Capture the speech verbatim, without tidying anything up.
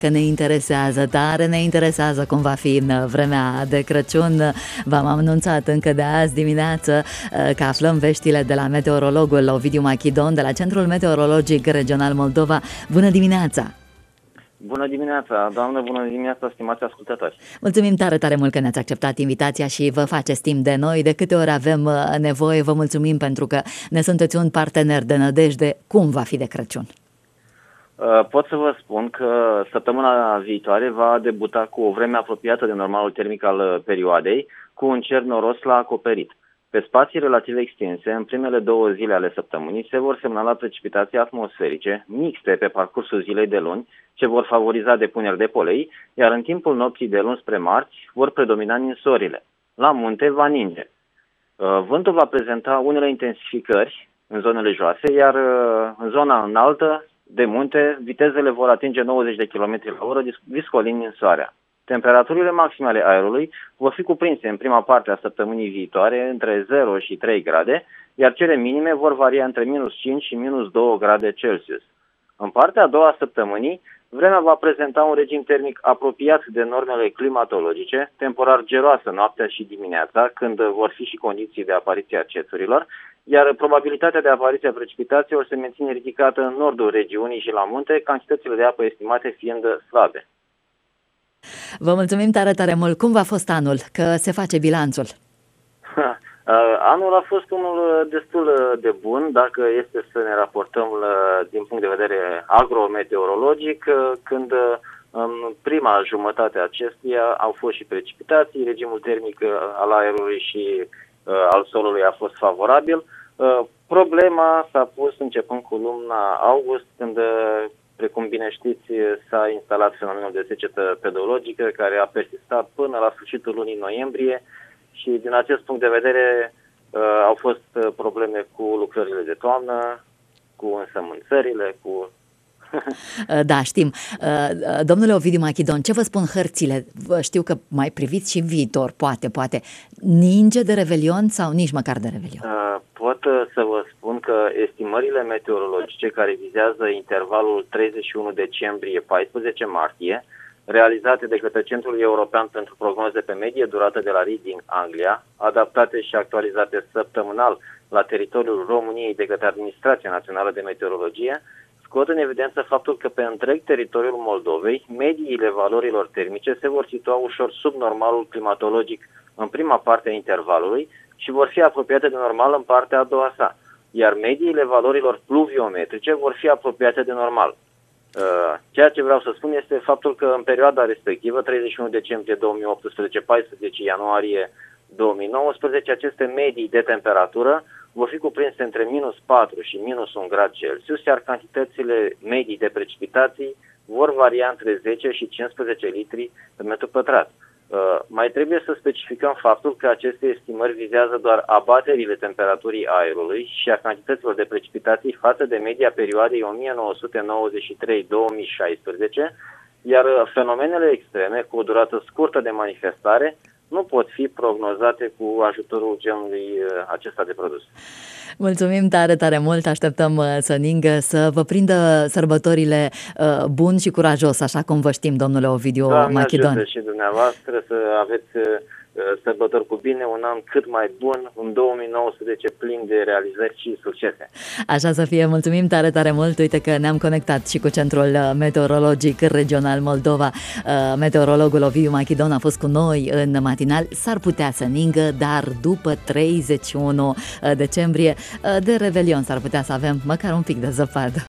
Că ne interesează, tare ne interesează cum va fi în vremea de Crăciun. V-am anunțat încă de azi dimineață că aflăm veștile de la meteorologul Ovidiu Machidon de la Centrul Meteorologic Regional Moldova. Bună dimineața! Bună dimineața, doamnă, bună dimineața, stimați ascultători! Mulțumim tare, tare mult că ne-ați acceptat invitația și vă faceți timp de noi. De câte ori avem nevoie, vă mulțumim pentru că ne sunteți un partener de nădejde. Cum va fi de Crăciun? Pot să vă spun că săptămâna viitoare va debuta cu o vreme apropiată de normalul termic al perioadei, cu un cer noros la acoperit. Pe spații relativ extinse, în primele două zile ale săptămânii, se vor semnala precipitații atmosferice, mixte pe parcursul zilei de luni, ce vor favoriza depuneri de polei, iar în timpul nopții de luni spre marți vor predomina ninsorile. La munte va ninge. Vântul va prezenta unele intensificări în zonele joase, iar în zona înaltă de munte, vitezele vor atinge nouăzeci de kilometri la oră, viscolind ninsoarea. Temperaturile maxime ale aerului vor fi cuprinse în prima parte a săptămânii viitoare între zero și trei grade, iar cele minime vor varia între minus cinci și minus doi grade Celsius. În partea a doua a săptămânii, vremea va prezenta un regim termic apropiat de normele climatologice, temporar geroasă noaptea și dimineața, când vor fi și condiții de apariție a cețurilor, iar probabilitatea de apariție a precipitațiilor se menține ridicată în nordul regiunii și la munte, cantitățile de apă estimate fiind slabe. Vă mulțumim tare, tare mult. Cum v-a fost anul? Că se face bilanțul. Anul a fost unul destul de bun, dacă este să ne raportăm din punct de vedere agrometeorologic, când în prima jumătate a acestuia au fost și precipitații, regimul termic al aerului și al solului a fost favorabil. Problema s-a pus începând cu luna august, când, precum bine știți, s-a instalat fenomenul de secetă pedologică, care a persistat până la sfârșitul lunii noiembrie și din acest punct de vedere au fost probleme cu lucrările de toamnă, cu însămânțările, cu... Da, știm. Domnule Ovidiu Machidon, ce vă spun hărțile? Știu că mai priviți și în viitor, poate, poate. Ninge de Revelion sau nici măcar de Revelion? Pot să vă spun că estimările meteorologice care vizează intervalul treizeci și unu decembrie - paisprezece martie, realizate de către Centrul European pentru Prognoze pe medie durată de la Reading, Anglia, adaptate și actualizate săptămânal la teritoriul României de către Administrația Națională de Meteorologie, scot în evidență faptul că pe întreg teritoriul Moldovei, mediile valorilor termice se vor situa ușor sub normalul climatologic în prima parte a intervalului și vor fi apropiate de normal în partea a doua sa, iar mediile valorilor pluviometrice vor fi apropiate de normal. Ceea ce vreau să spun este faptul că în perioada respectivă, treizeci și unu decembrie două mii optsprezece - paisprezece ianuarie două mii nouăsprezece, aceste medii de temperatură vor fi cuprinse între minus patru și minus unu grad Celsius, iar cantitățile medii de precipitații vor varia între zece și cincisprezece litri pe metru pătrat. Uh, mai trebuie să specificăm faptul că aceste estimări vizează doar abaterile temperaturii aerului și a cantităților de precipitații față de media perioadei o mie nouă sute nouăzeci și trei - două mii șaisprezece, iar fenomenele extreme cu o durată scurtă de manifestare nu pot fi prognozate cu ajutorul genului acesta de produs. Mulțumim tare, tare mult, așteptăm să ningă, să vă prindă sărbătorile uh, bun și curajos, așa cum vă știm, domnule Ovidiu Machidon. Doamne ajută și dumneavoastră să aveți uh, sărbători cu bine, un an cât mai bun, un două mii nouăsprezece plin de realizări și succese. Așa să fie, mulțumim tare, tare mult, uite că ne-am conectat și cu Centrul Meteorologic Regional Moldova. Uh, meteorologul Ovidiu Machidon a fost cu noi în matinal, s-ar putea să ningă, dar după treizeci și unu decembrie de Revelion s-ar putea să avem măcar un pic de zăpadă.